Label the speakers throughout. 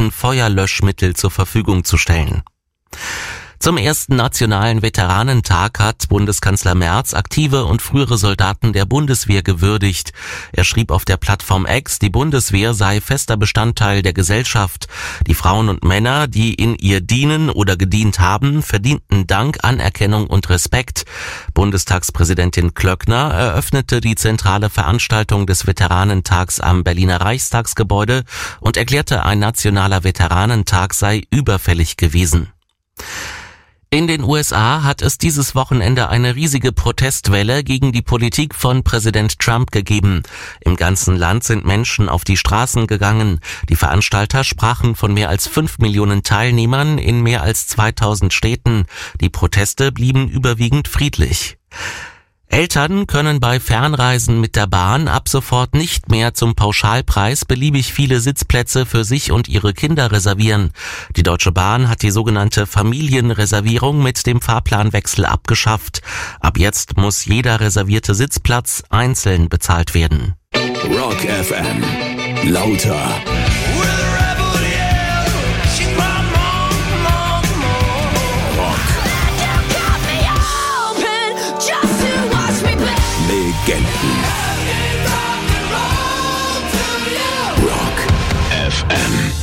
Speaker 1: Gebieten Feuerlöschmittel zur Verfügung zu stellen. Zum ersten nationalen Veteranentag hat Bundeskanzler Merz aktive und frühere Soldaten der Bundeswehr gewürdigt. Er schrieb auf der Plattform X, die Bundeswehr sei fester Bestandteil der Gesellschaft. Die Frauen und Männer, die in ihr dienen oder gedient haben, verdienten Dank, Anerkennung und Respekt. Bundestagspräsidentin Klöckner eröffnete die zentrale Veranstaltung des Veteranentags am Berliner Reichstagsgebäude und erklärte, ein nationaler Veteranentag sei überfällig gewesen. In den USA hat es dieses Wochenende eine riesige Protestwelle gegen die Politik von Präsident Trump gegeben. Im ganzen Land sind Menschen auf die Straßen gegangen. Die Veranstalter sprachen von mehr als 5 Millionen Teilnehmern in mehr als 2000 Städten. Die Proteste blieben überwiegend friedlich. Eltern können bei Fernreisen mit der Bahn ab sofort nicht mehr zum Pauschalpreis beliebig viele Sitzplätze für sich und ihre Kinder reservieren. Die Deutsche Bahn hat die sogenannte Familienreservierung mit dem Fahrplanwechsel abgeschafft. Ab jetzt muss jeder reservierte Sitzplatz einzeln bezahlt werden.
Speaker 2: Rock FM. Lauter. Legenden. Rock FM.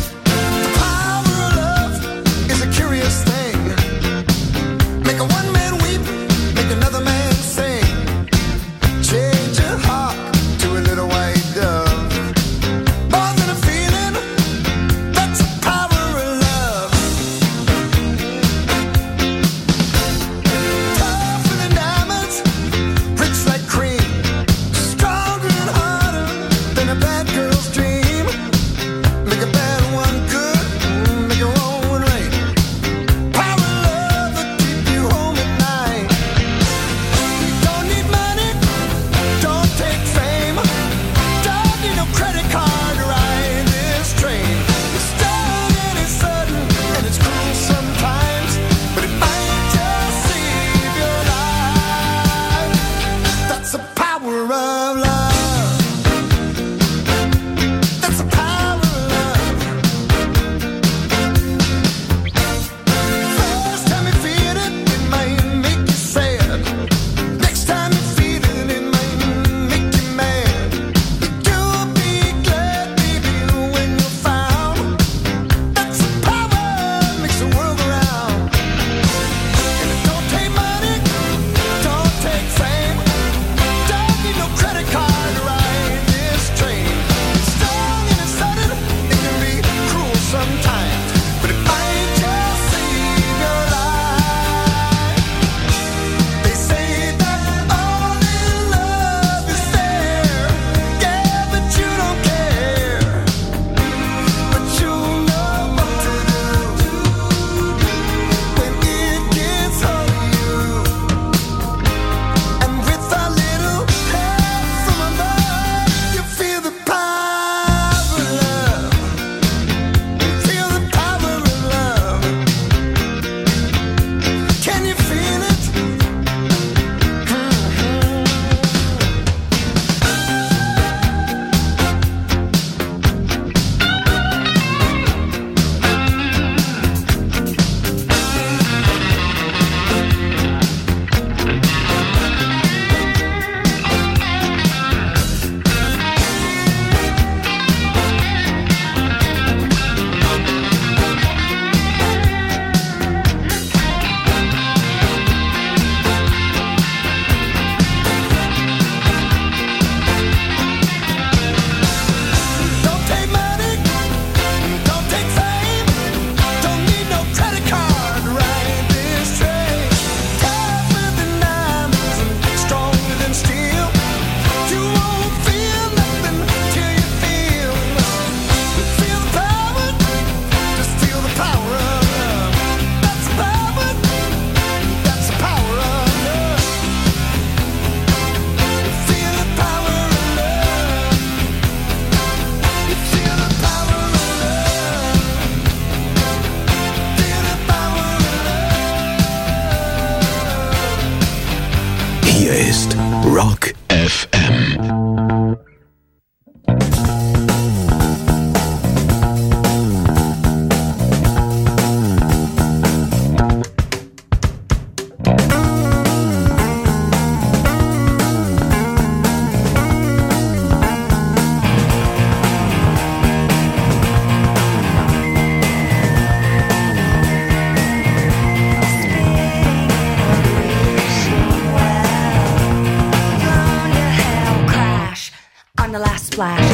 Speaker 3: Power of love is a curious thing. Make a one-man
Speaker 2: ist Rock FM.
Speaker 3: On the last splash.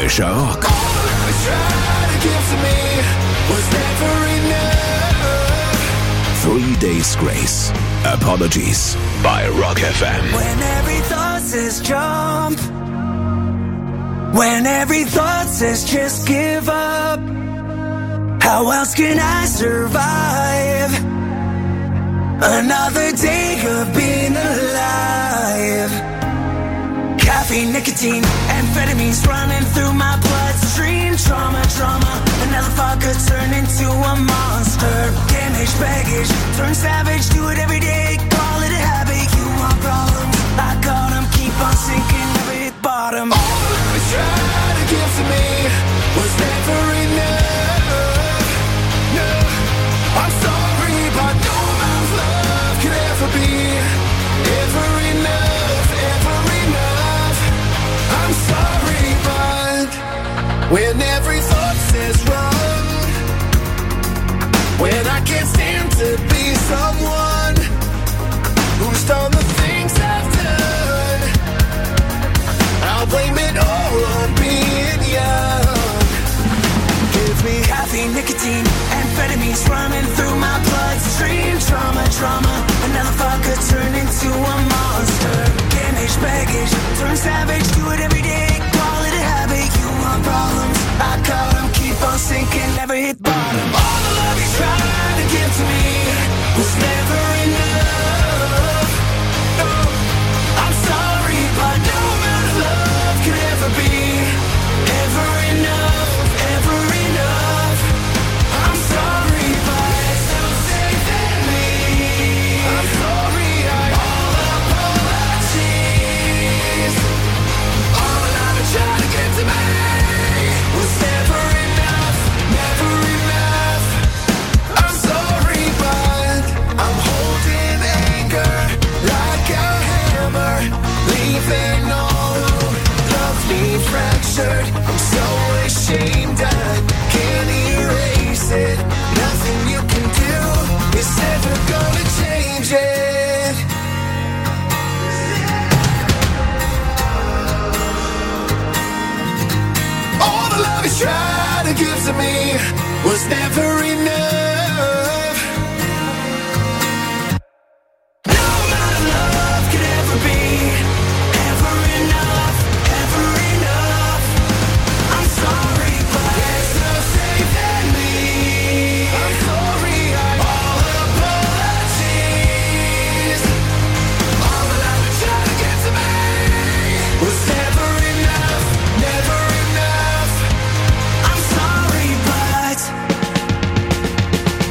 Speaker 2: Frischer Rock.
Speaker 3: All the love you tried to give to me was never enough.
Speaker 2: 3 Days Grace. Apologies by Rock FM.
Speaker 3: When every thought says jump, when every thought says just give up, how else can I survive another day of being alive? Caffeine, nicotine, amphetamines running through my bloodstream. Trauma, another thought could turn into a monster. Damage, baggage, turn savage, do it every day, call it a habit. You want problems, I got them, keep on sinking, never hit bottom. All the love you tried to give to me was never enough. No, I'm sorry, but no amount of love could ever be ever enough, ever enough. I'm sorry, but when every thought says run, when I can't stand to be someone who's done the things I've done, I'll blame it all on being young. Give me caffeine, nicotine, amphetamines running through my bloodstream. Trauma, another thought could turn into a monster. Damage, baggage, turn savage, do it every day, call it a habit. You want problems, I got them, keep on sinking, never hit bottom. All the love you tried to give to me was never enough. No, I'm sorry, but no amount of love could ever be ever enough, ever enough. I'm sorry, but it's so safe in me. I'm sorry, all apologies. All the love you tried to give to me was never enough, never enough. I'm sorry, but I'm holding anger like a hammer, leaving all who love me fractured. I'm so ashamed I can't erase it. Nothing you can do is ever gonna change it. All the love you tried to give to me was never enough. No amount of love could ever be ever enough, ever enough. I'm sorry, but there's no safe in me. I'm sorry, all apologies. All the love you tried to give to me was never enough, never enough. I'm sorry, but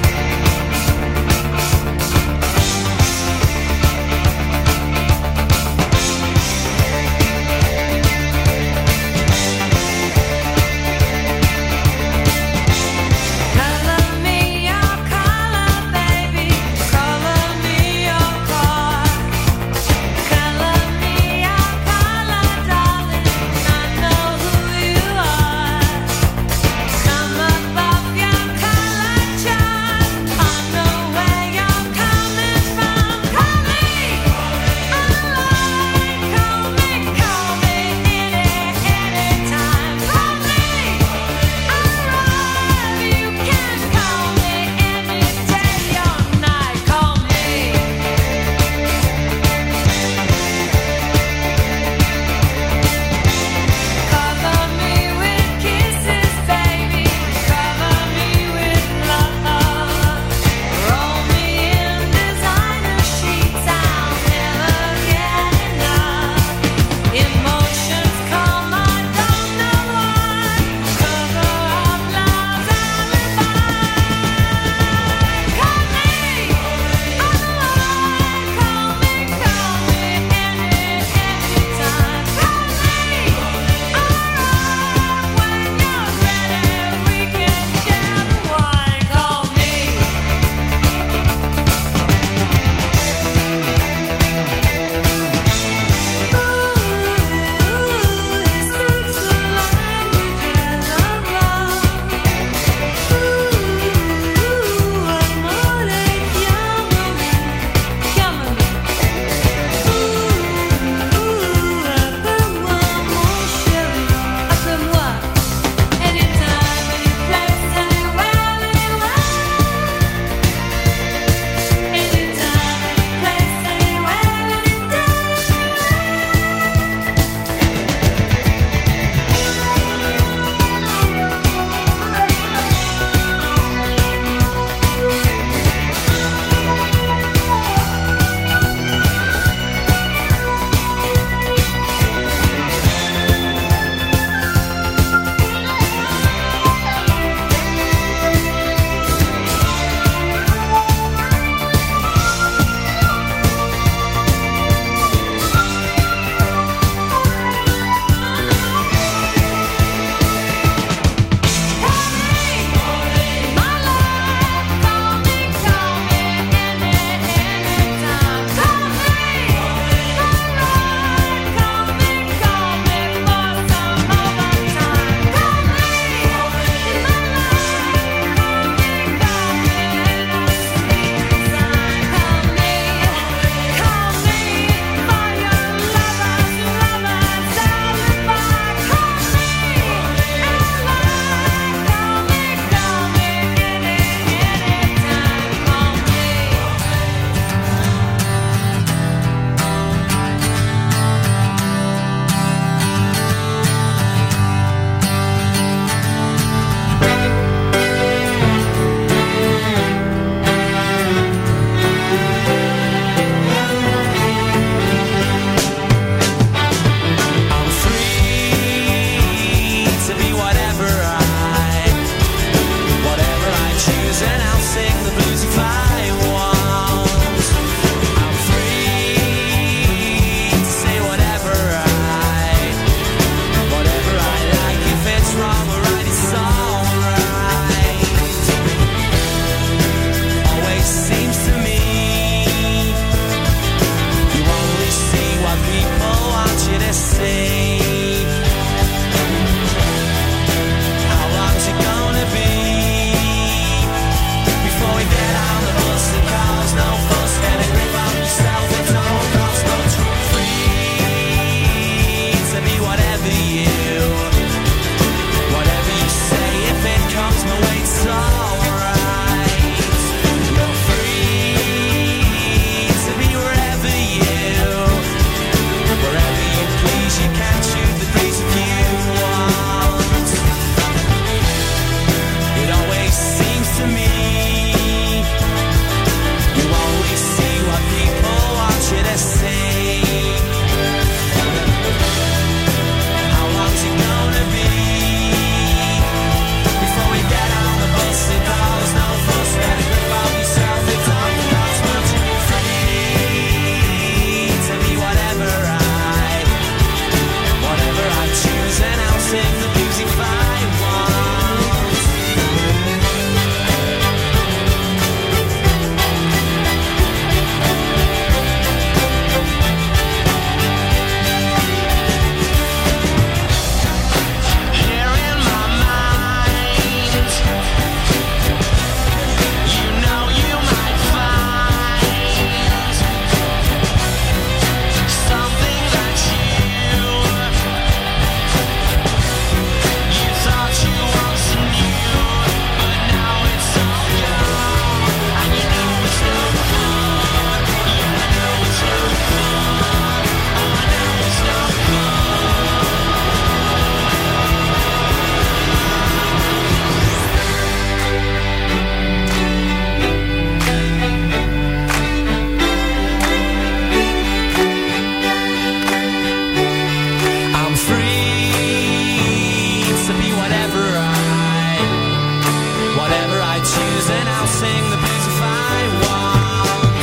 Speaker 4: and I'll sing the blues if I want.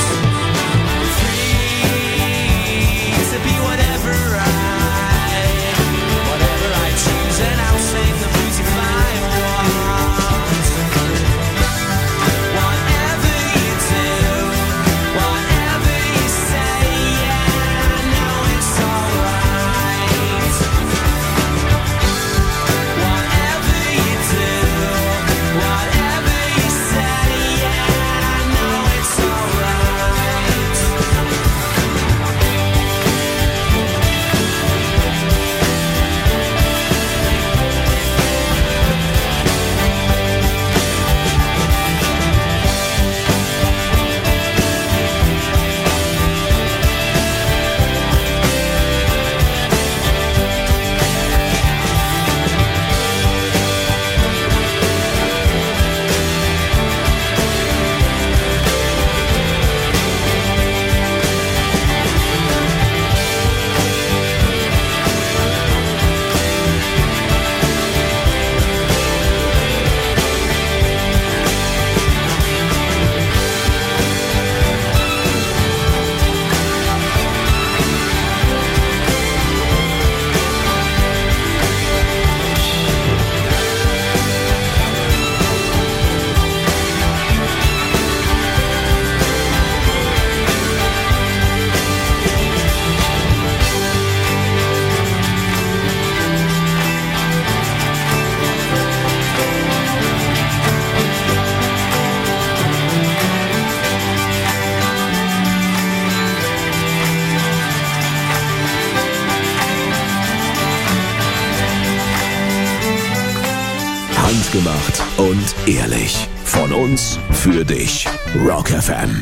Speaker 4: Free to be whatever I choose, and I'll sing the blues if I want. Whatever you do, whatever you say, yeah, I know it's alright. Whatever you do, whatever you say, yeah, I know it's alright.
Speaker 2: Handgemacht und ehrlich. Von uns für dich. Rock FM.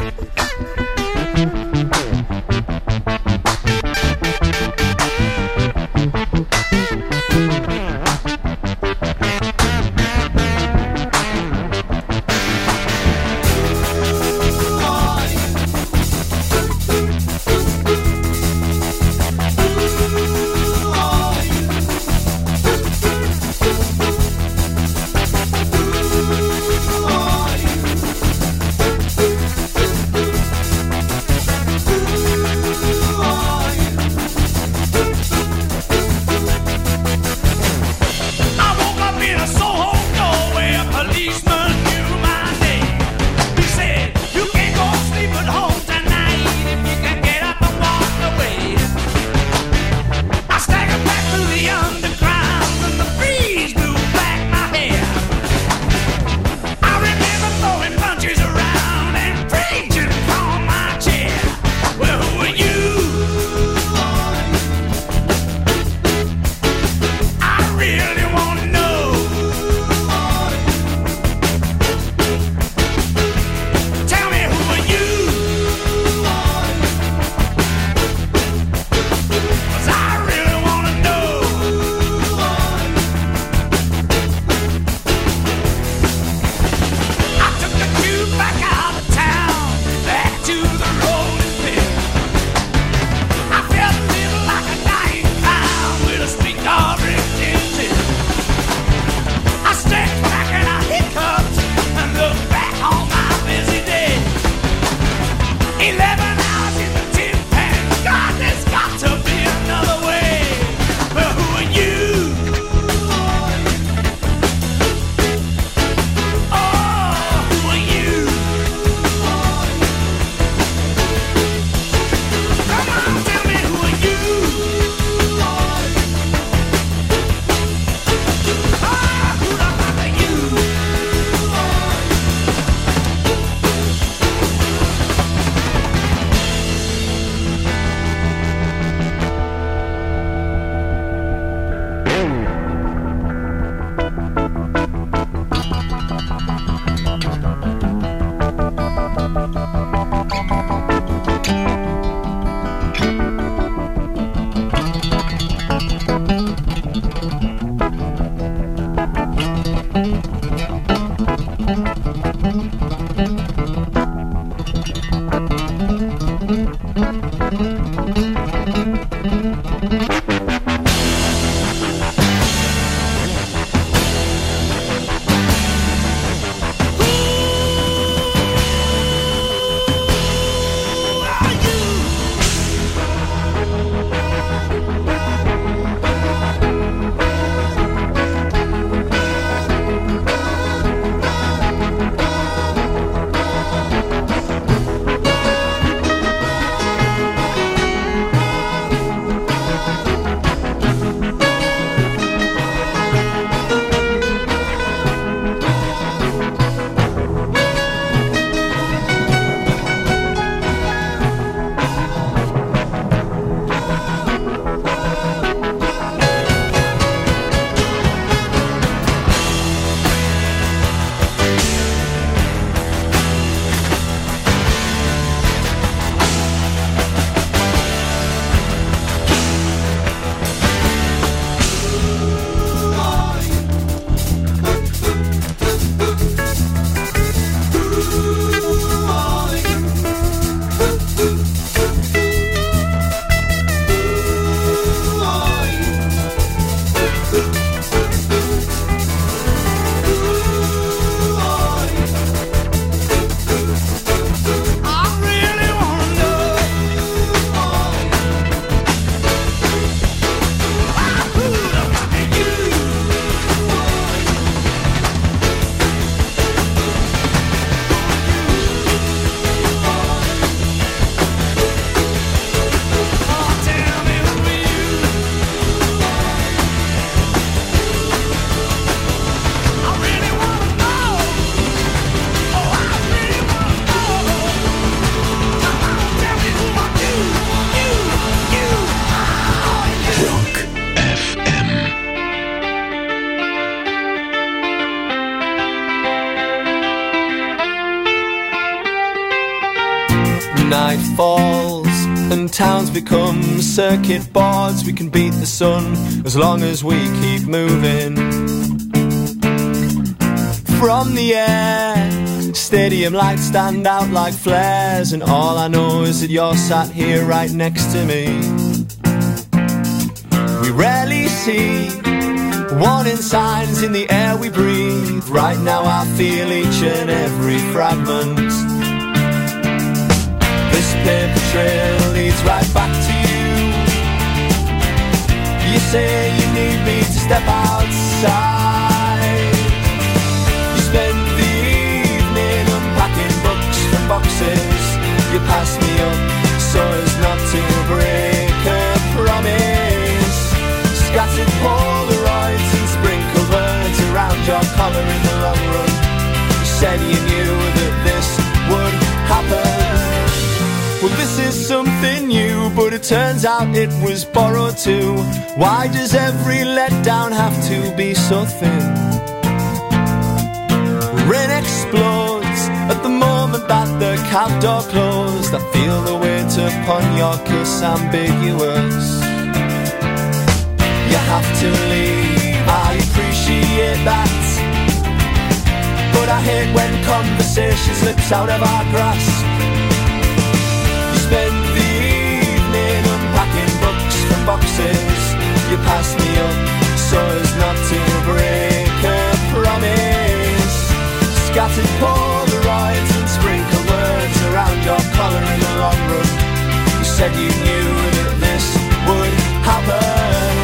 Speaker 5: night falls and towns become circuit boards, we can beat the sun as long as we keep moving. From the air, stadium lights stand out like flares, and all I know is that you're sat here right next to me. We rarely see warning signs in the air we breathe. Right now I feel each and every fragment. This paper trail leads right back to you. You say you need me to step outside. You spend the evening unpacking books from boxes. You pass me up so as not to break a promise. Scattered Polaroids and sprinkled words around your collar in the long run. You said you knew that this would happen. Well, this is something new, but it turns out it was borrowed too. Why does every letdown have to be so thin? Rain explodes at the moment that the cab door closed. I feel the weight upon your kiss ambiguous. You have to leave, I appreciate that, but I hate when conversation slips out of our grasp. You spend the evening unpacking books from boxes. You pass me up so as not to break a promise. Scattered Polaroids and sprinkled words around your collar in the long run. You said you knew that this would happen.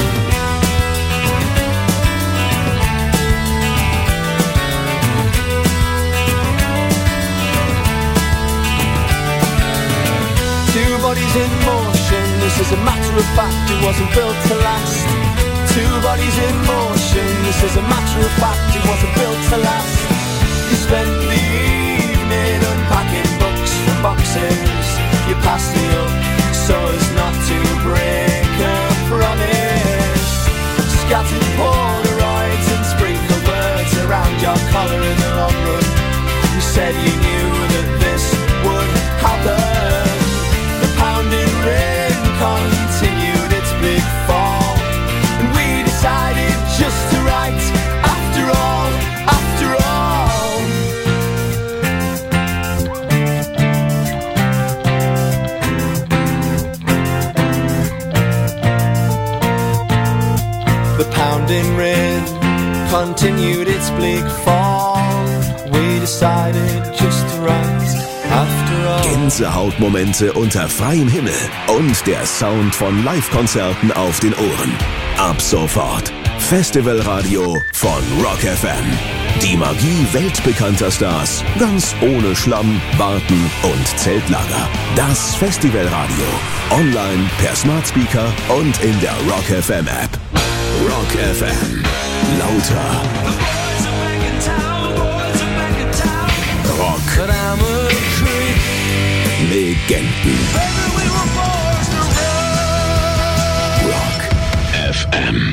Speaker 5: Two bodies in motion, this is a matter of fact, it wasn't built to last. Two bodies in motion, this is a matter of fact, it wasn't built to last. You spent the evening unpacking books from boxes. You passed me up so as not to break a promise. Scattered Polaroids and sprinkled words around your collar in the long run. You said you knew that this would happen. The pounding rain continued its big fall, and we decided just to write after all, after all. The pounding rain continued its bleak fall. We decided just to write after all.
Speaker 2: Gänsehautmomente unter freiem Himmel und der Sound von Live-Konzerten auf den Ohren. Ab sofort Festivalradio von Rock FM. Die Magie weltbekannter Stars, ganz ohne Schlamm, Warten und Zeltlager. Das Festivalradio. Online, per Smartspeaker und in der Rock FM App. Rock FM. Lauter. Rock. Legenden. Rock FM.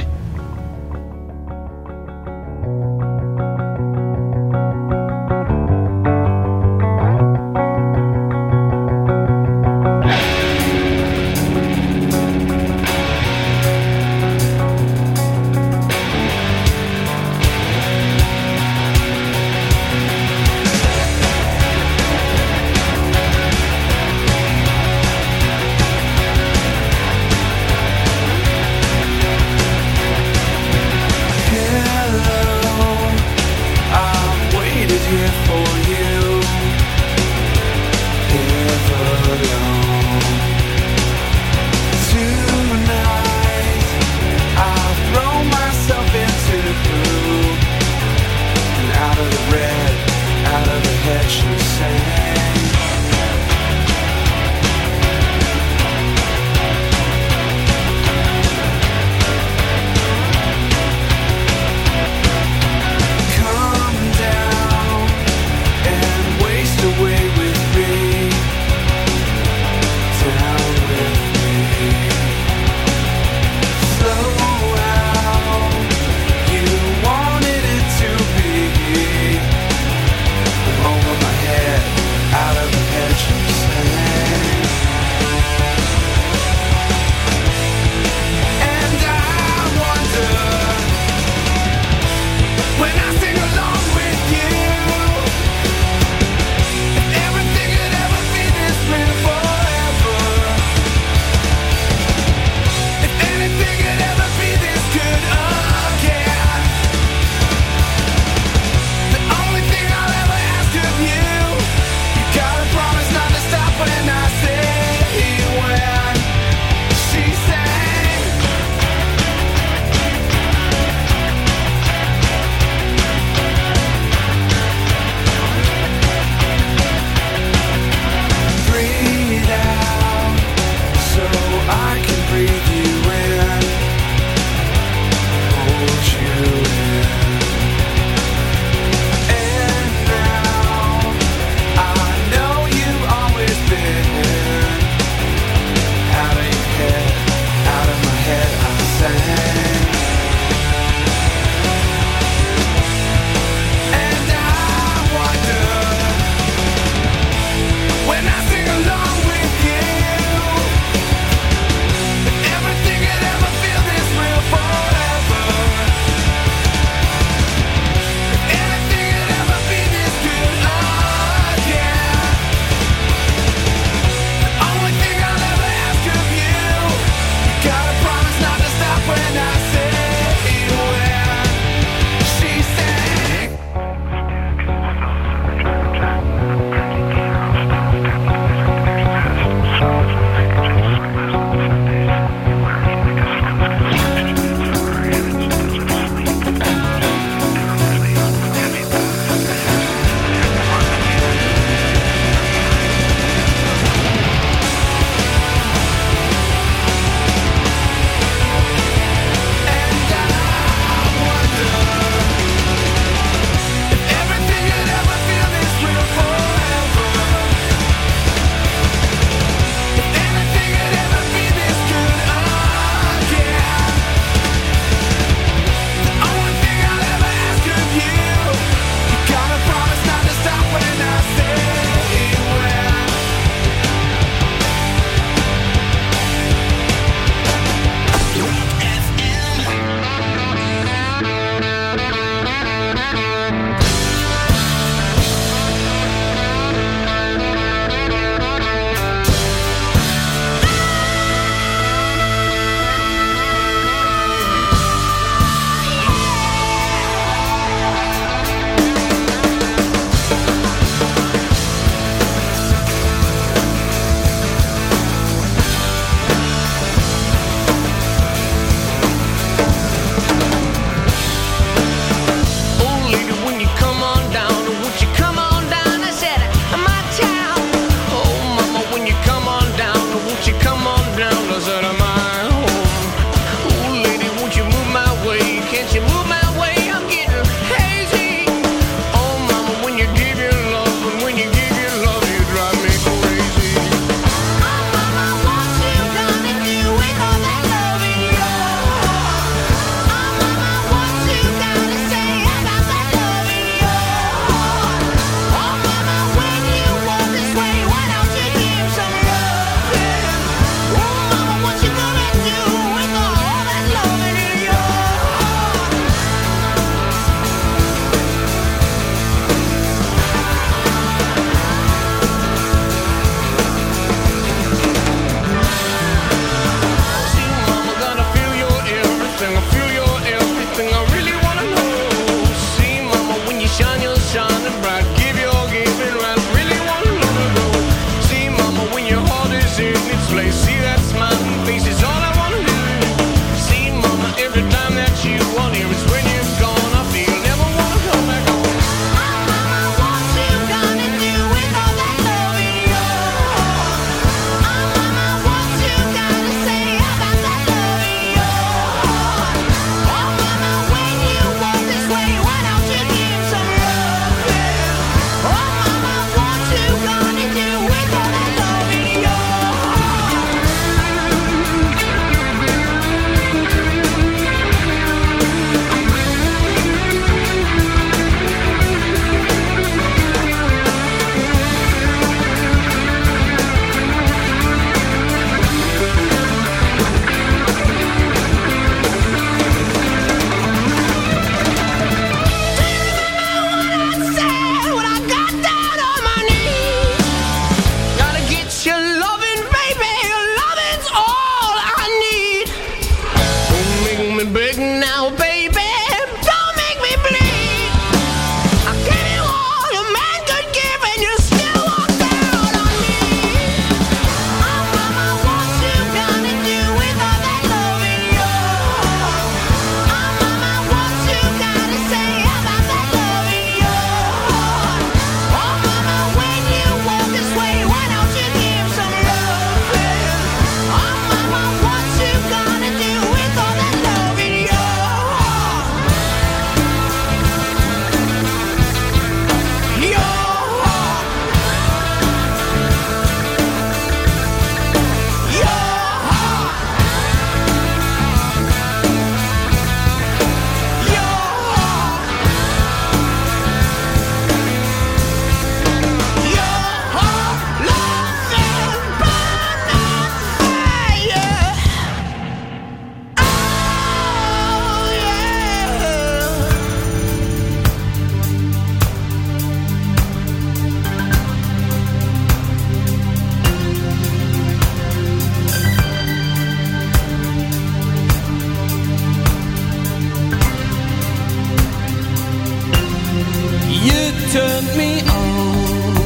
Speaker 4: lift me on.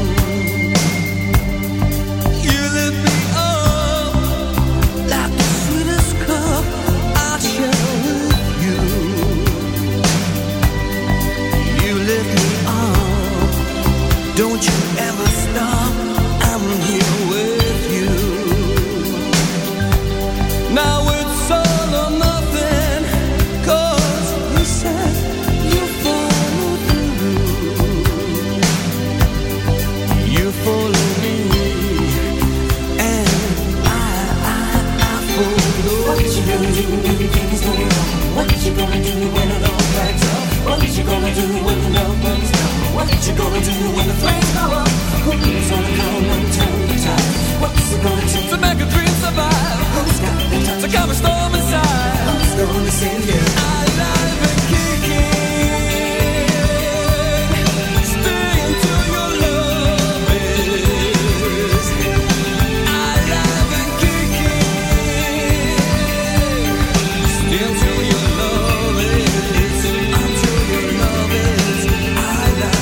Speaker 4: You lift me up like the sweetest cup I share with you. You lift me up. Don't you ever stop. I'm here with you. Now it's all or nothing, 'cause you said you follow through. You follow me, and I follow. What you gonna do when things go wrong? What you gonna do when it all backs up? What you gonna do when the love burns down? What you gonna do when the flames go up? Who's gonna come and turn the tide? What's it gonna take to make a dream survive? Who's got the time to calm a storm inside? Who's gonna save you? Alive and kicking. Stay until your love is alive and kicking. Stay until your love is, until your love is alive.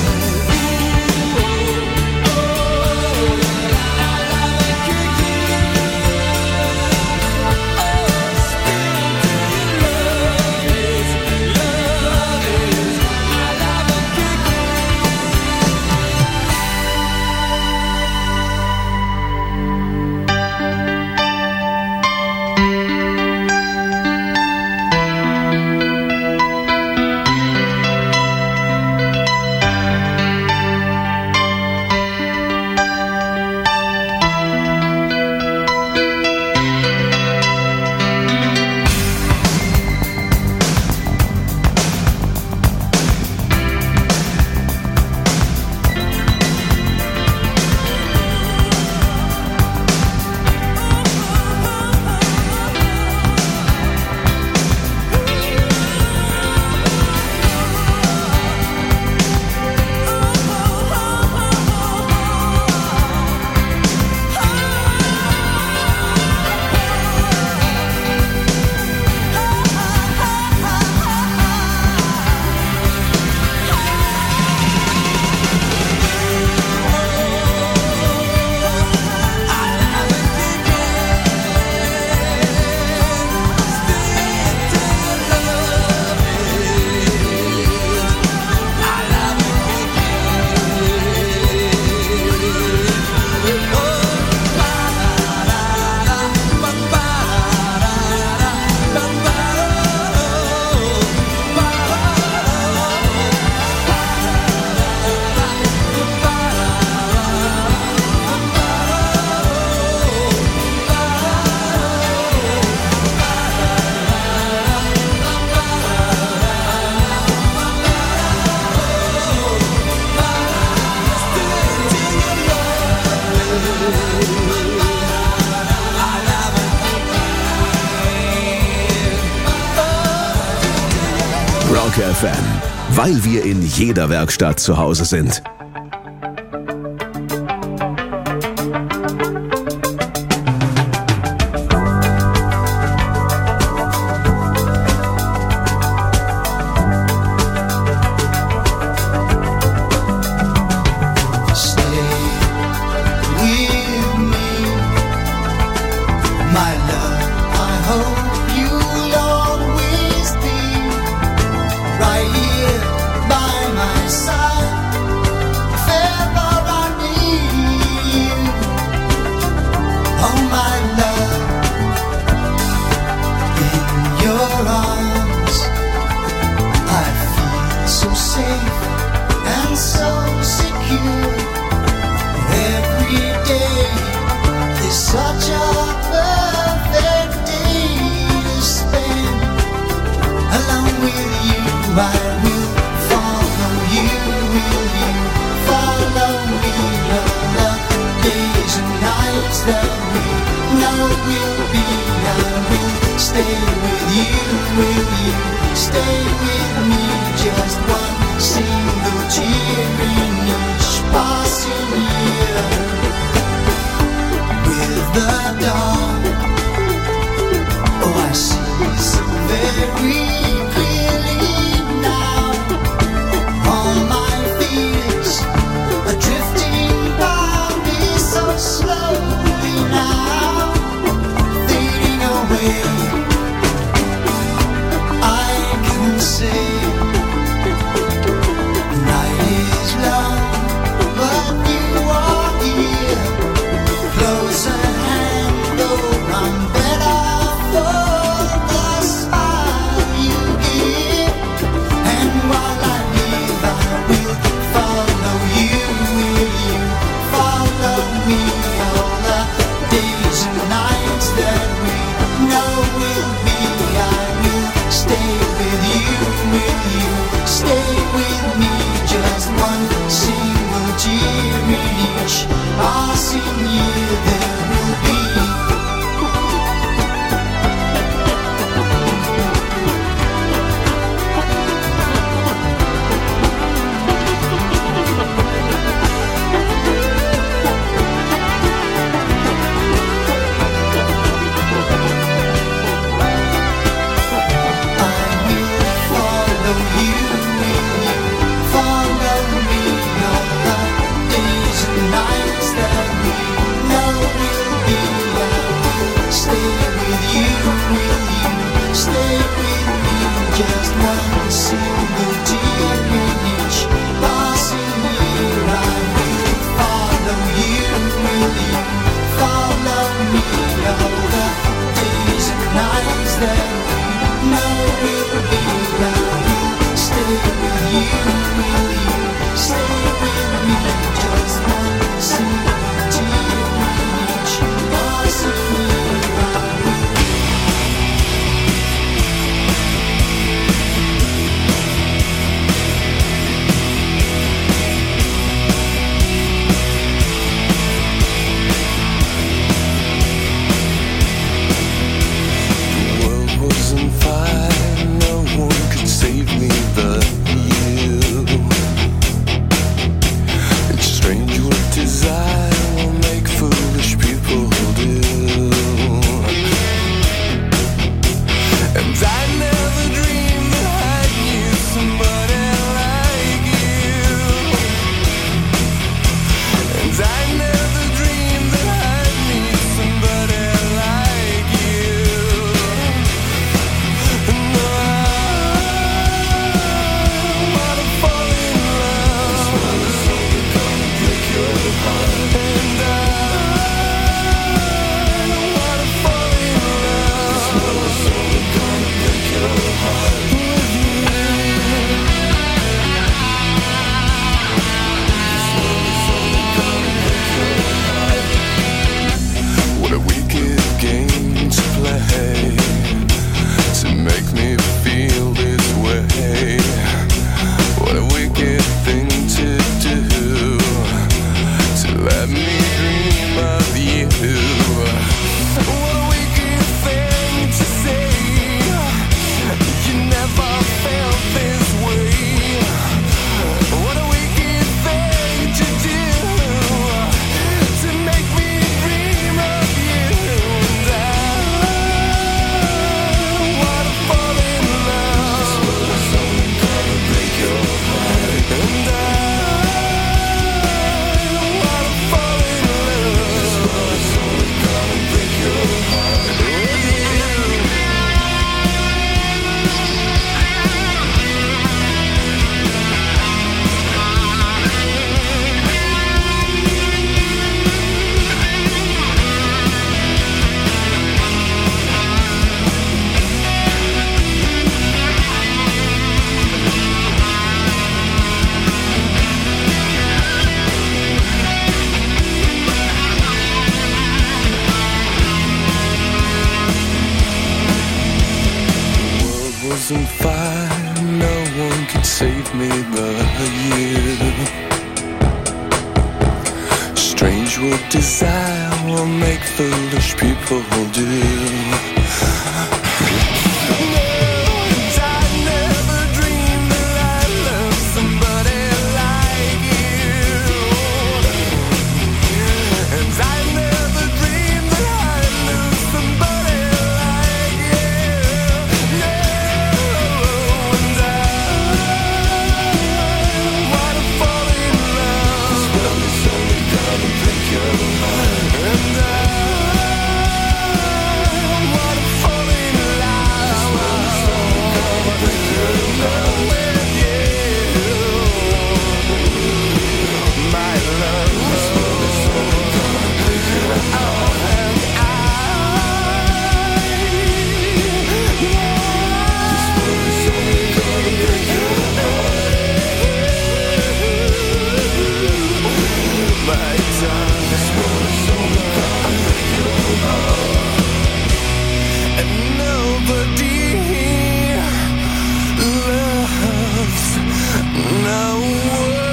Speaker 2: Rock FM, weil wir in jeder Werkstatt zu Hause sind.
Speaker 4: nights that we know will be. I'll stay with you, stay with me. Just one single tear in each passing year. I will follow you, will you follow me? All the days and nights that we know will be. I will stay with you, will you stay with me? Just one single tear in each passing year. I will.
Speaker 6: Wasn't fine, no one could save me but you. It's strange what desire will make foolish people do. And I never dreamed that I'd need somebody like you. And I never dreamed that I'd need somebody like you. What a wicked game to play, to make me feel this way. What a wicked thing to do, to let me dream of you. What a wicked thing to say, you never felt this way. What a wicked thing to do, to make me dream of you. And I wanna fall in love. Gonna break your heart. And I wanna fall in love. Gonna break your heart with you. Wasn't fine, no one could save me but you. Strange what desire will make foolish people do. I never dreamed that I'd love somebody like you. And I never dreamed that I'd lose somebody like you. No, and I wanna fall in love. It's only gonna break your heart. And I wanna fall in love. It's only gonna break your heart with you, my love. It's only gonna break your heart. And it's only gonna break your heart, my darling. It's only gonna break your heart. And nobody loves no one.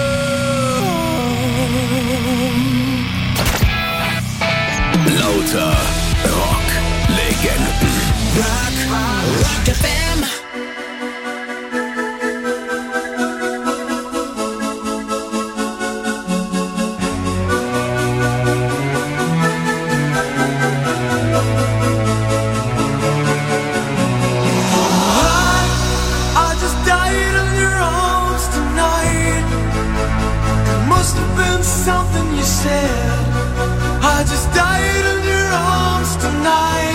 Speaker 2: Lauter Rock-Legenden.
Speaker 4: Rock FM.
Speaker 5: I just died in your arms tonight. It must have been something you said, I just died in your arms tonight.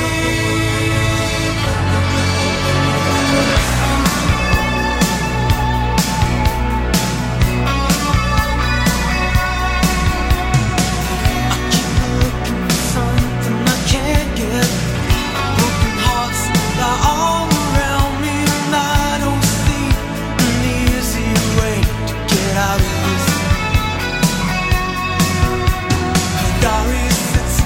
Speaker 5: Diary sits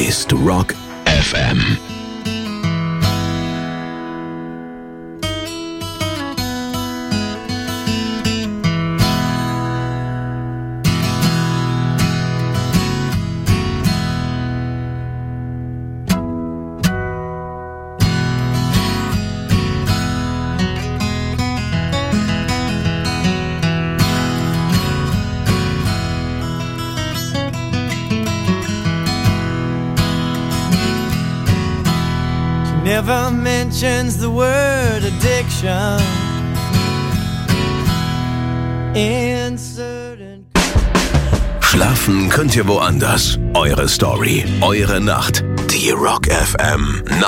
Speaker 2: ist Rock FM.
Speaker 7: Never mentions the word addiction in certain...
Speaker 2: Schlafen könnt ihr woanders. Eure Story, eure Nacht. Die Rock FM